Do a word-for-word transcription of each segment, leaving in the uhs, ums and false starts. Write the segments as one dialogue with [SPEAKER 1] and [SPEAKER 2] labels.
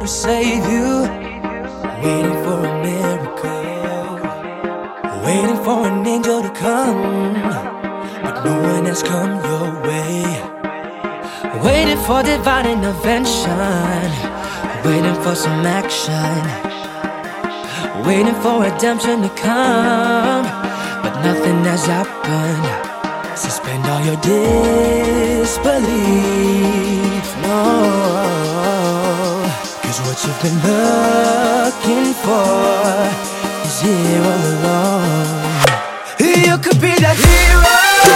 [SPEAKER 1] to save you. Waiting for a miracle, waiting for an angel to come, but no one has come your way. Waiting for divine intervention, waiting for some action, waiting for redemption to come, but nothing has happened. Suspend all your disbelief, no, cause what you've been looking for is here all along. You could be that hero.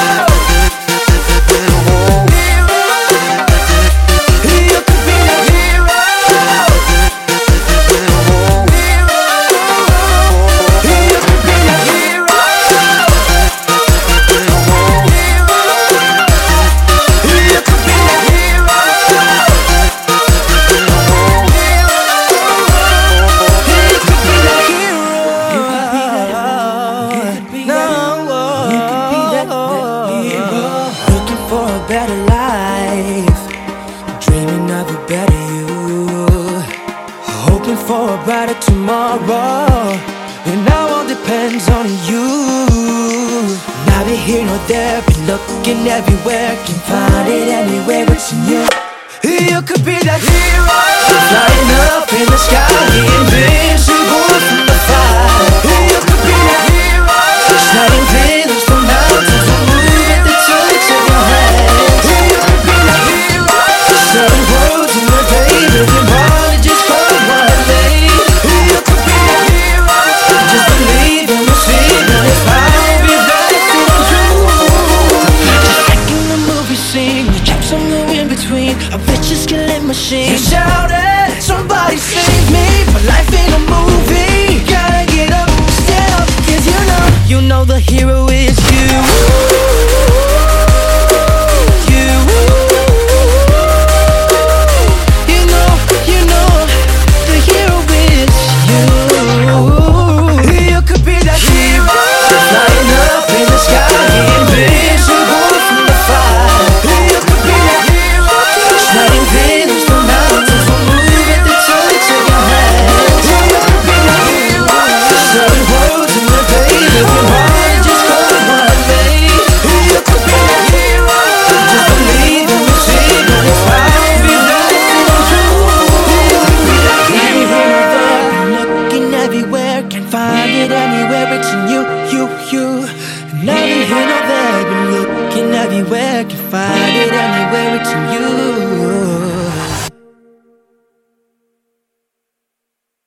[SPEAKER 1] Better life, dreaming of a better you, hoping for a brighter tomorrow, and now all depends on you. Neither here nor there, been looking everywhere, can't find it anywhere, it's in you. You could be that hero, flying up in the sky, invincible from the fire. You could be that hero, shining pillars from mountains, will move at the touch of your hand. Certain words in the pages and more just for one day. You could be a hero. Just believe and receive, and it's fine. Be vested in truth. Just like in the movie scene, you kept somewhere in between a vicious killing machine. You shouted, somebody save me, but life ain't a movie. Gotta get up, stand up, cause you know, you know the hero is you. Find it anywhere, it's in you, you, you. Nothing here, nor there, been looking everywhere. Can find it anywhere, it's in you.